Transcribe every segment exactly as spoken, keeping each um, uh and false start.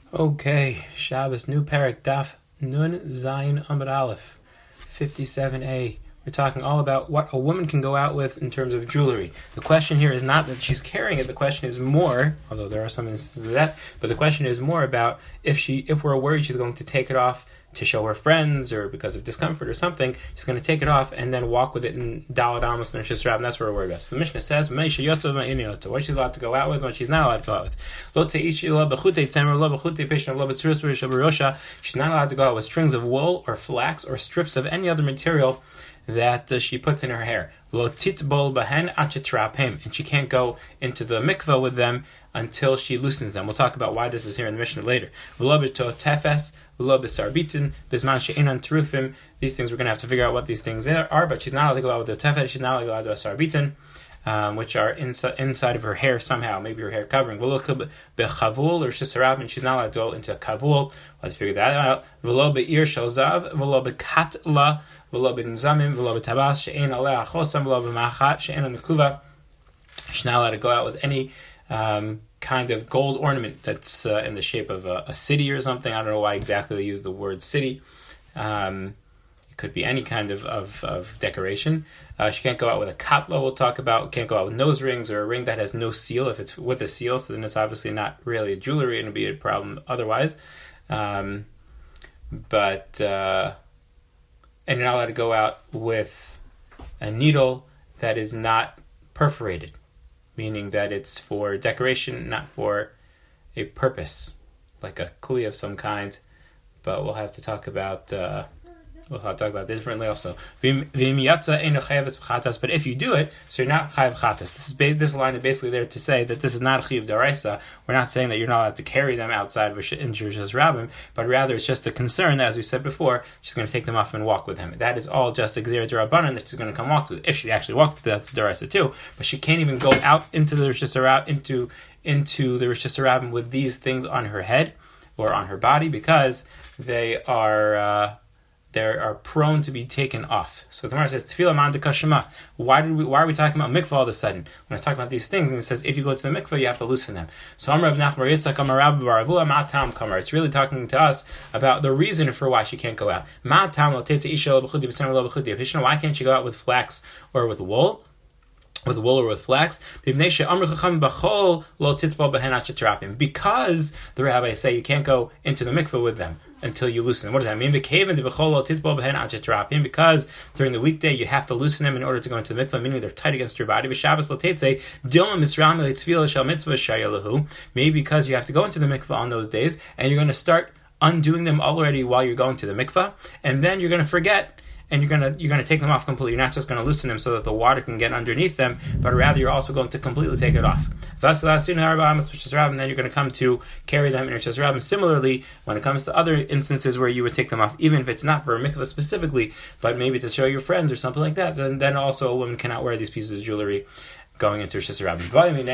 Okay, Shabbos, new parak, Daf Nun Zayin Amud Aleph, fifty-seven A. We're talking all about what a woman can go out with in terms of jewelry. The question here is not that she's carrying it. The question is more, although there are some instances of that, but the question is more about if she, if we're worried she's going to take it off to show her friends or because of discomfort or something, she's going to take it off and then walk with it in Dalad Amos and Shisrab, and that's what we're worried about. So the Mishnah says, what she's allowed to go out with, what she's not allowed to go out with. She's not allowed to go out with strings of wool or flax or strips of any other material that uh, she puts in her hair. And she can't go into the mikveh with them until she loosens them. We'll talk about why this is here in the Mishnah later. These things we're going to have to figure out what these things are, but she's not allowed to go out with the tefes, she's not allowed to go out with the sarbitin, um, which are inside, inside of her hair somehow, maybe her hair covering. Or shisarab, and she's not allowed to go into a kavul. We'll have to figure that out. V'lo be'ir shalzav, v'lo be'katla, v'lo be'nzamim, v'lo be'tabas, she'en aleh achosam, v'lo be'machat, she'en al-nekuva. She's not allowed to go out with any um, kind of gold ornament that's uh, in the shape of a, a city or something. I don't know why exactly they use the word city. Um, it could be any kind of, of, of decoration. Uh, she can't go out with a katla, we'll talk about. Can't go out with nose rings or a ring that has no seal. If it's with a seal, so then it's obviously not really a jewelry and it'll be a problem otherwise. Um, but, uh, and you're not allowed to go out with a needle that is not perforated, meaning that it's for decoration, not for a purpose, like a kli of some kind. But we'll have to talk about uh, we'll have to talk about this differently also. But if you do it, so you're not chayav chatas. This is ba- this line is basically there to say that this is not a chiyuv d'oraisa. We're not saying that you're not allowed to carry them outside of in Shus Rabbim, but rather it's just the concern that, as we said before, she's going to take them off and walk with him. That is all just a gzera d'Rabbanan that she's going to come walk with. If she actually walked with it, that's d'oraisa too. But she can't even go out into the Shus Rabbim into into the Shus Rabbim with these things on her head or on her body because they are uh, they are prone to be taken off. So the Gemara says, "Tefillah man dekashema." Why did we? Why are we talking about mikvah all of a sudden? When I talk about these things, and it says if you go to the mikvah, you have to loosen them. So Amar Rav Nachman Yitzchak Amar Rabbi Baravua Matam Kamar. It's really talking to us about the reason for why she can't go out. Matam lo teitze isha lo b'chudi b'sem lo b'chudi. Why can't she go out with flax or with wool? With wool or with flax, because the rabbis say you can't go into the mikveh with them until you loosen them. What does that mean? Because during the weekday you have to loosen them in order to go into the mikveh, meaning they're tight against your body. Maybe because you have to go into the mikveh on those days, and you're going to start undoing them already while you're going to the mikveh, and then you're going to forget. And you're gonna you're gonna take them off completely. You're not just gonna loosen them so that the water can get underneath them, but rather you're also going to completely take it off. And then you're gonna come to carry them in your Shus Rabbim. Similarly, when it comes to other instances where you would take them off, even if it's not for a mikvah specifically, but maybe to show your friends or something like that, then then also a woman cannot wear these pieces of jewelry going into Shus Rabbim.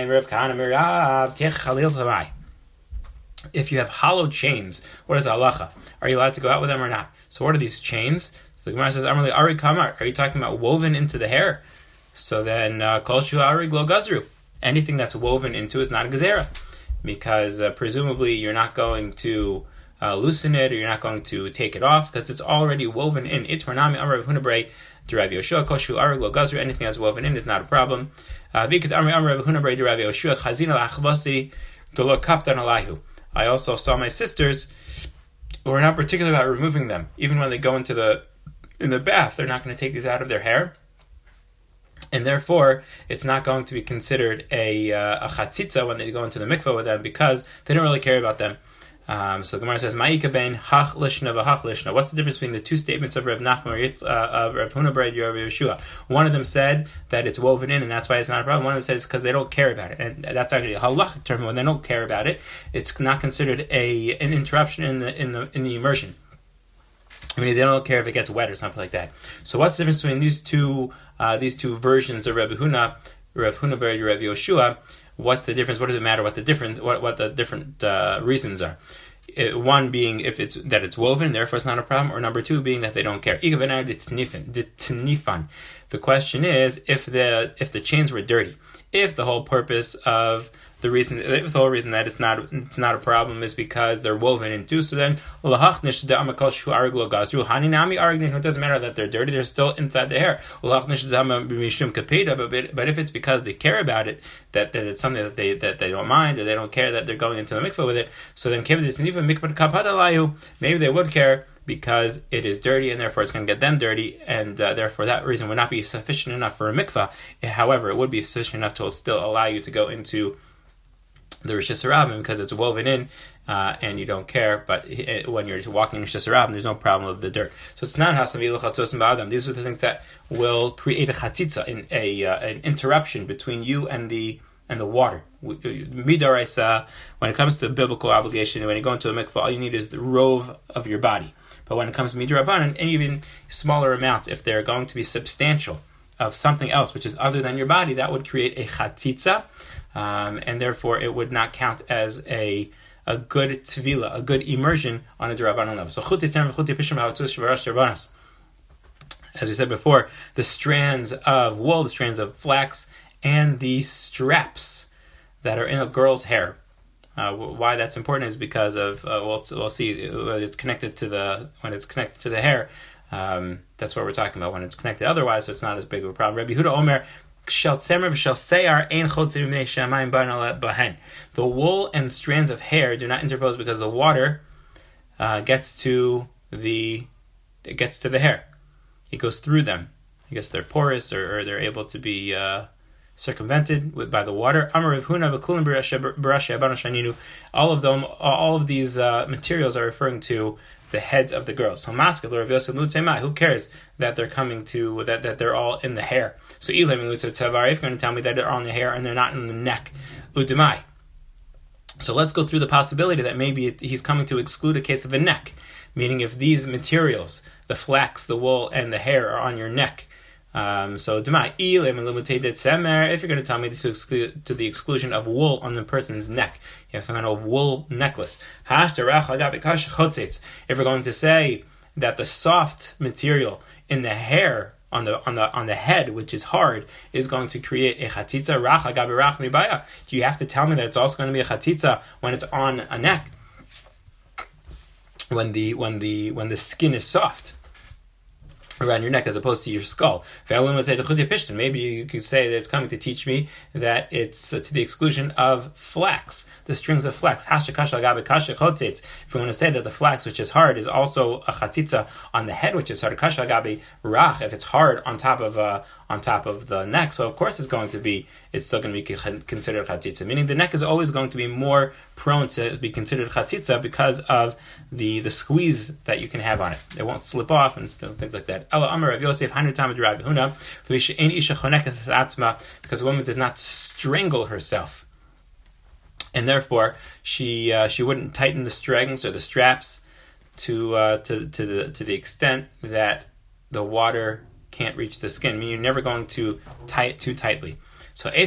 If you have hollow chains, what is halacha? Are you allowed to go out with them or not? So what are these chains? So the Gemara says, "Amrli Ari Kamar." Are you talking about woven into the hair? So then, Kol Shu Ari Glo Gazru. Anything that's woven into is not a gezerah, because uh, presumably you're not going to uh, loosen it or you're not going to take it off because it's already woven in. It's Ranami Amar Rav Huna Brei Rav Yoshua Kol Shu Ari Glo Gazru. Anything that's woven in is not a problem. Vikad Amar Amar Rav Huna Brei Rav Yoshua Chazina Lachbasi Dolo Kaptan Alahu. I also saw my sisters who are not particular about removing them, even when they go into the in the bath, they're not going to take these out of their hair, and therefore it's not going to be considered a uh, a chatzitza when they go into the mikveh with them because they don't really care about them. Um, so the Gemara says, "Ma'ika ben hach lishna v'hach lishna." What's the difference between the two statements of Rav Nachman uh, of Rav Huna Brei Rav Yeshua? One of them said that it's woven in, and that's why it's not a problem. One of them said it's because they don't care about it, and that's actually a halachic term. When they don't care about it, it's not considered a an interruption in the in the in the immersion. I mean, they don't care if it gets wet or something like that. So what's the difference between these two uh, these two versions of Rav Huna, Rav Huna Bar Rav Yoshua? What's the difference? What does it matter? What the different what what the different uh, reasons are? It, one being if it's that it's woven, therefore it's not a problem, or number two being that they don't care. The question is if the if the chains were dirty, if the whole purpose of the reason, the whole reason that it's not it's not a problem is because they're woven into. So then, it doesn't matter that they're dirty; they're still inside the hair. But if it's because they care about it, that, that it's something that they that they don't mind, or they don't care that they're going into the mikveh with it, so then maybe they would care, because it is dirty and therefore it's going to get them dirty, and uh, therefore that reason would not be sufficient enough for a mikvah. However, it would be sufficient enough to still allow you to go into the Rosh Hashanah because it's woven in uh, and you don't care. But it, when you're walking in Rosh Hashanah, there's no problem with the dirt. So it's not hasavilu chatzos ba'adam. These are the things that will create a chatzitza, in a uh, an interruption between you and the and the water. Midaraisa, when it comes to the biblical obligation, when you go into a mikvah, all you need is the rove of your body. But when it comes to midrabanan, and even smaller amounts, if they're going to be substantial of something else which is other than your body, that would create a chatzitza, um, and therefore it would not count as a a good tvila, a good immersion on a derabanan level. So as we said before, the strands of wool, the strands of flax, and the straps that are in a girl's hair. Uh, why that's important is because of uh, we'll, we'll see it's connected to the when it's connected to the hair. Um, that's what we're talking about. When it's connected otherwise, so it's not as big of a problem. Rabbi Yehuda Omer, the wool and strands of hair do not interpose because the water uh, gets to the it gets to the hair. It goes through them. I guess they're porous, or, or they're able to be uh, circumvented with, by the water. All of them, all of these uh, materials are referring to the heads of the girls. So who cares that they're coming to that, that they're all in the hair? So if you're going to tell me that they're on the hair and they're not in the neck, udemai. So let's go through the possibility that maybe it, he's coming to exclude a case of the neck, meaning if these materials, the flax, the wool, and the hair are on your neck. Um, so, if you're going to tell me to, exclude, to the exclusion of wool on the person's neck, you have some kind of wool necklace. If we're going to say that the soft material in the hair on the on the on the head, which is hard, is going to create a chatzitza, rach agabi rach mibaya, do you have to tell me that it's also going to be a chatzitza when it's on a neck, when the when the when the skin is soft around your neck as opposed to your skull? Maybe you could say that it's coming to teach me that it's uh, to the exclusion of flax, the strings of flax. If you want to say that the flax, which is hard, is also a chatzitza on the head, which is hard, if it's hard on top of uh, on top of the neck, so of course it's going to be it's still going to be considered chatzitza. Meaning the neck is always going to be more prone to be considered chatzitza because of the the squeeze that you can have on it. It won't slip off and still, things like that. Because a woman does not strangle herself, and therefore she uh, she wouldn't tighten the strings or the straps to uh, to to the to the extent that the water can't reach the skin. I mean, you're never going to tie it too tightly. So So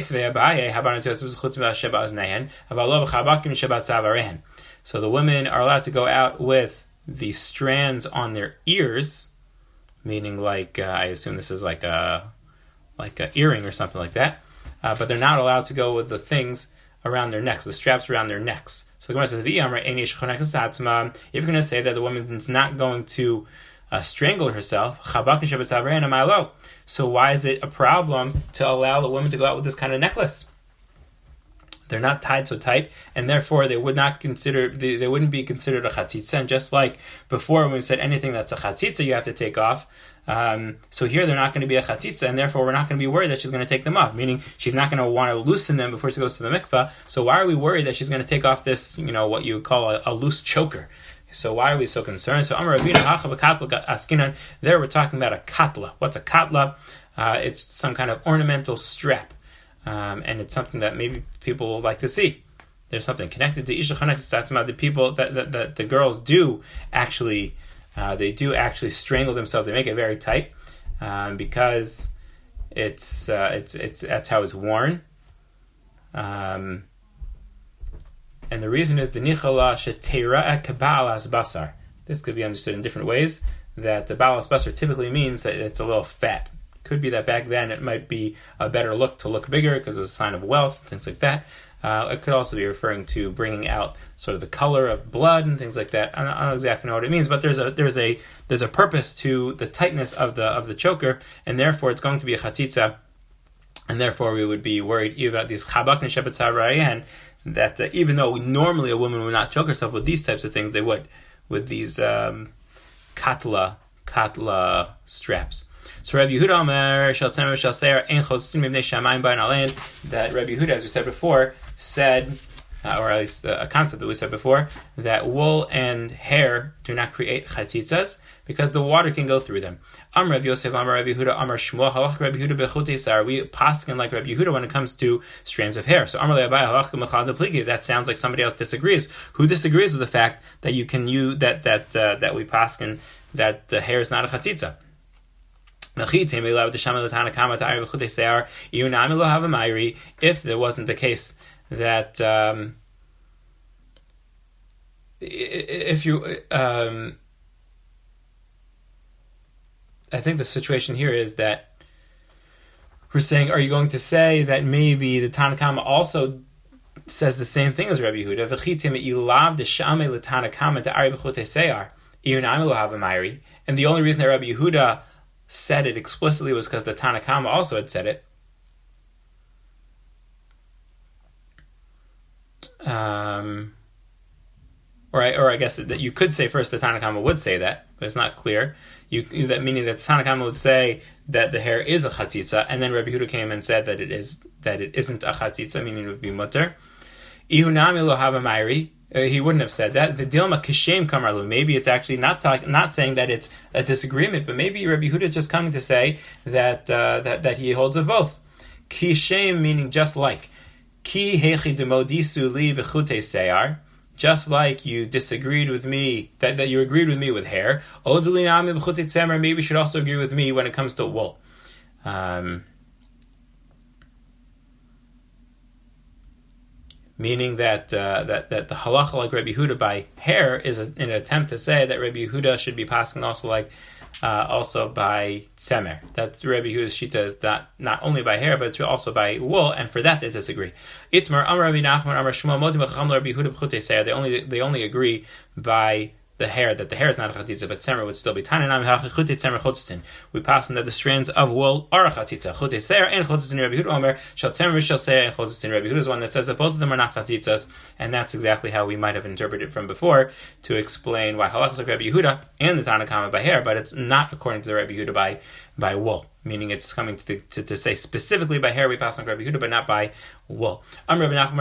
the women are allowed to go out with the strands on their ears, meaning like uh, I assume this is like a like an earring or something like that. Uh, but they're not allowed to go with the things around their necks, the straps around their necks. So the Gemara says, if you're going to say that the woman is not going to uh, strangle herself, so why is it a problem to allow the woman to go out with this kind of necklace? They're not tied so tight, and therefore they would not consider they, they wouldn't be considered a chatzitza. And just like before, when we said anything that's a chatzitza, you have to take off. Um, so here they're not going to be a chatzitza, and therefore we're not going to be worried that she's going to take them off. Meaning she's not going to want to loosen them before she goes to the mikvah. So why are we worried that she's going to take off this, you know, what you would call a, a loose choker? So why are we so concerned? So Amar Ravina Hacha b'Katla Askinan. There we're talking about a katla. What's a katla? Uh, it's some kind of ornamental strap. Um, and it's something that maybe people like to see. There's something connected to Isha Chanek Satzma. The people that, that, that the girls do actually, uh, they do actually strangle themselves. They make it very tight um, because it's uh, it's it's that's how it's worn. Um, and the reason is the Nichala Shetera Kabbalas Basar. This could be understood in different ways. That the Balas Basar typically means that it's a little fat. Could be that back then it might be a better look to look bigger because it was a sign of wealth, things like that. Uh, it could also be referring to bringing out sort of the color of blood and things like that. I don't, I don't exactly know what it means, but there's a there's a there's a purpose to the tightness of the of the choker, and therefore it's going to be a chatzitza, and therefore we would be worried about these chabak neshepet tzarayan, that uh, even though normally a woman would not choke herself with these types of things, they would with these um, katla katla straps. So Rabbi Yehuda Omer shel tzemer shel seir ein chotzin mibnei shamayim ba'in alein, that Rabbi Yehuda, as we said before, said, uh, or at least uh, a concept that we said before, that wool and hair do not create chatzitzas because the water can go through them. Am Rabbi Yosef, Am Rabbi Yehuda, Amar Shmuel, halach Rabbi Yehuda bechutei sar. We paskin like Rabbi Yehuda when it comes to strands of hair. So Amar le'abai halach mechal depligi. That sounds like somebody else disagrees. Who disagrees with the fact that you can use that that uh, that we paskin that the hair is not a chatzitza? If there wasn't the case that um, if you um, I think the situation here is that we're saying, are you going to say that maybe the Tanna Kama also says the same thing as Rabbi Yehuda? And the only reason that Rabbi Yehuda said it explicitly was because the Tanna Kama also had said it. Um, or, I, or I guess that you could say first the Tanna Kama would say that, but it's not clear. You, that meaning that the Tanna Kama would say that the hair is a chatzitza, and then Rabbi Yehuda came and said that it is that it isn't a chatzitza, meaning it would be mutter. Ihunami lo hava mayri. Uh, he wouldn't have said that. The dilma kishem kamarlu. Maybe it's actually not talk, not saying that it's a disagreement, but maybe Rabbi Yehuda is just coming to say that uh, that that he holds of both. Kishem meaning just like. Ki hechi demodisu li bechute seyar. Just like you disagreed with me, that, that you agreed with me with hair. Odulinami bechute tzemer. Maybe you should also agree with me when it comes to wool. Um, Meaning that uh, that that the halacha like Rabbi Yehuda by hair is a, an attempt to say that Rabbi Yehuda should be passing also like uh, also by tzemer. That Rabbi Yehuda's shita is not not only by hair but it's also by wool, and for that they disagree. Itmar Amar Rabbi Nachman Amar Shmuel Modim Chacham Rabbi Yehuda b'chutei seir. They only they only agree by the hair, that the hair is not a chatzitza, but tzemer would still be. We pass on that the strands of wool are a chatzitza. Chutei seir and chotzitzin. Rabbi Yehuda Omer shal tzemer shal seir and chotzitzin. Rabbi Yehuda is one that says that both of them are not chatzitzas, and that's exactly how we might have interpreted from before to explain why halachas like Rabbi Yehuda and the Tanna Kama by hair, but it's not according to the Rabbi Yehuda by by wool. Meaning it's coming to, the, to to say specifically by hair we pass on Rabbi Yehuda, but not by wool. The,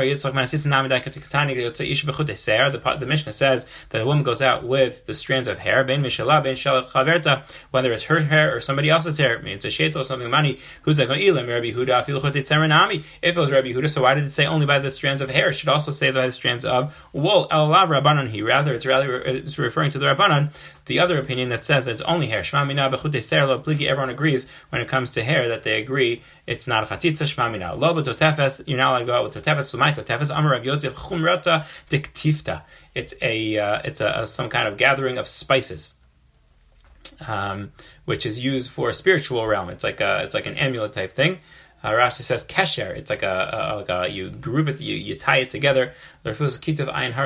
the Mishnah says that a woman goes out with the strands of hair, whether it's her hair or somebody else's hair. It's a shetel or something money. Who's like, if it was Rabbi Yehuda, so why did it say only by the strands of hair? It should also say by the strands of wool. Rather, it's rather it's referring to the Rabbanan, the other opinion that says that it's only hair. Everyone agrees when it comes to hair that they agree it's not a chatzitza. Shema mina. Lo b'totefes. You're not allowed to go out with totefes. Sumai totefes. Amar Rav Yosef chumrata diktifta. It's a uh, it's a, a some kind of gathering of spices, um, which is used for a spiritual realm. It's like a it's like an amulet type thing. Uh, Rashi says kesher. It's like a, a, like a you group it, you, you tie it together. If it's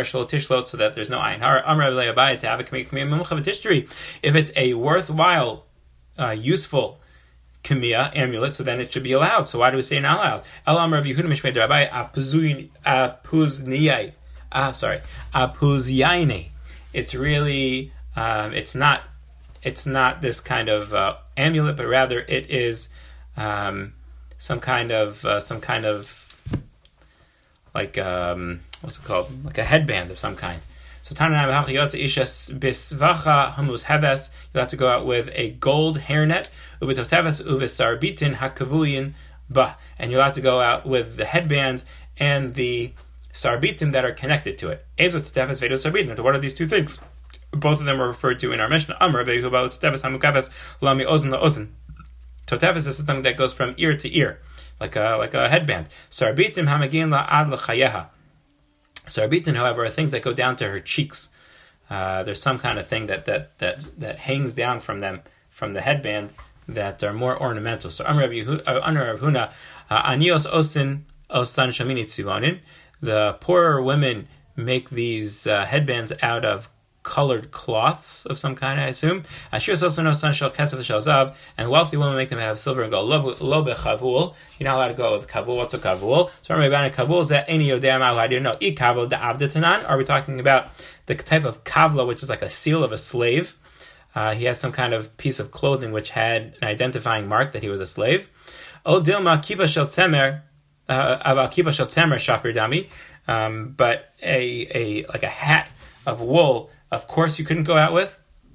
a worthwhile, uh, useful Kamiya amulet, so then it should be allowed. So why do we say not allowed? Elam Rav Yehuda Mishmei Rabbi Apuzniyai. Ah, sorry, Apuzyaine. It's really, um, it's not, it's not this kind of uh, amulet, but rather it is um, some kind of, uh, some kind of, like um, what's it called? Like a headband of some kind. So Tananai B'Hachiyotza Ishas Bisvacha Hamus Hebes. You'll have to go out with a gold hairnet, Ubitoteves Uvisarbitin Hakavuyin Ba, and you'll have to go out with the headband and the sarbitim that are connected to it. Ezot Teves Vedo Sarbitim. What are these two things? Both of them are referred to in our Mishnah. Amar Behuba Teves Hamukabes Lami Ozen LaOzen. Toteves is something that goes from ear to ear, like a like a headband. Sarbitim Hamagin La'ad L'Chayeha. Sarbitin, however, are things that go down to her cheeks. Uh, there's some kind of thing that, that that that hangs down from them, from the headband, that are more ornamental. So, Amar Rav Huna, Anios Osin Osan Shamini Tzivonin. the poorer women make these uh, headbands out of colored cloths of some kind, I assume. Ashiras also no son shel kesef shel zav, and wealthy women make them have silver and gold. Lo bechavul, you're not allowed to go with kavul. What's a kavul? So remember, about kavul is that any yodam al hadir. No, I kavul da abdetanan. Are we talking about the type of kavla, which is like a seal of a slave? Uh, he has some kind of piece of clothing which had an identifying mark that he was a slave. O dilma kiba shel tzemer, about kiba shel tzemer shapir dami. Um, but a a like a hat of wool, of course, you couldn't go out with.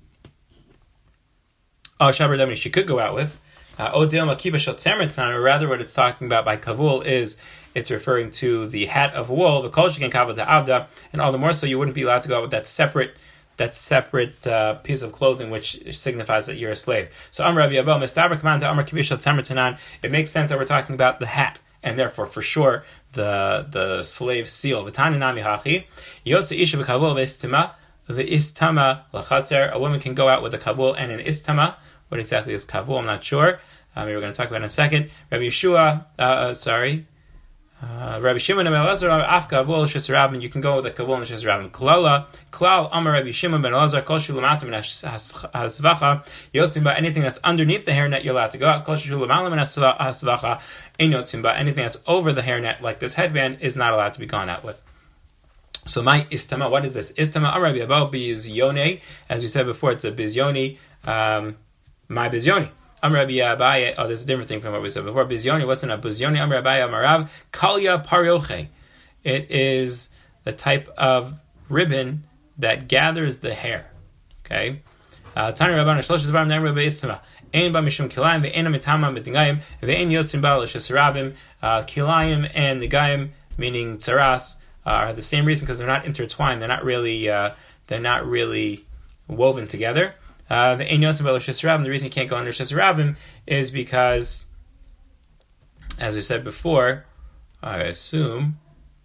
Oh, Shabar Damini, she could go out with. Oh, Dilma Kiba Shel Tzemer, or rather, what it's talking about by Kavul is it's referring to the hat of wool, the Kol Shekin Kavul da Avda, and all the more so you wouldn't be allowed to go out with that separate that separate uh, piece of clothing which signifies that you're a slave. So Amr Rabbi Abel, Mistaber Command Amr Kiba Shel Tzemer Tanan, it makes sense that we're talking about the hat, and therefore, for sure, the the slave seal. V'tani nami hachi yotze isha b'kavul v'istima v'istama l'chatzer. A woman can go out with a kavul and an istama. What exactly is kavul? I'm not sure. Um, we were going to talk about it in a second. Rabbi Yeshua, uh, uh, sorry, uh, Rabbi Shimon ben Elazar af kavul shesarabim. You can go with a kavul and shesarabim. Klala klal amar Rabbi Shimon ben Elazar kol shulamatim and hasvacha yotzim ba. Anything that's underneath the hairnet you're allowed to go out. Kol shulamatim and hasvacha ein yotzim ba. Anything that's over the hairnet, like this headband, is not allowed to be gone out with. So my istama, what is this? Istama amar Rabbi Abba bizyone. As we said before, it's a bizyoni. Um, my bizyoni. Amar Rabbi Abaye. Oh, this is a different thing from what we said before. Bizyoni. What's in a bizyoni? Amar Abaye Amarav kalya paryoche. It is the type of ribbon that gathers the hair. Okay. Tani Rabban Shlosh Dvarim Na'im Rabbi Istama. Ein ba mishum kilayim ve'ena mitama mitnegayim ve'en yotzim ba l'shesarabim. Kilayim and negayim, meaning tzaras, uh, are the same reason because they're not intertwined. They're not really. Uh, they're not really woven together. Uh, the the reason you can't go under Shesarabim is because, as we said before, I assume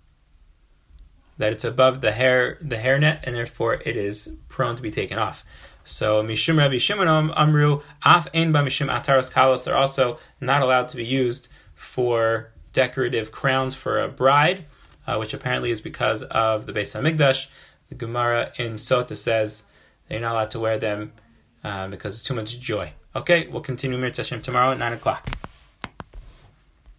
that it's above the hair the hairnet, and therefore it is prone to be taken off. So Mishum Rabbi Shimon Amru Af Ein Ba Mishum Ataras Kalos. They're also not allowed to be used for decorative crowns for a bride, uh, which apparently is because of the Beis Hamikdash. The Gemara in Sota says they're not allowed to wear them Uh, because it's too much joy. Okay, we'll continue Mirz Hashem tomorrow at nine o'clock.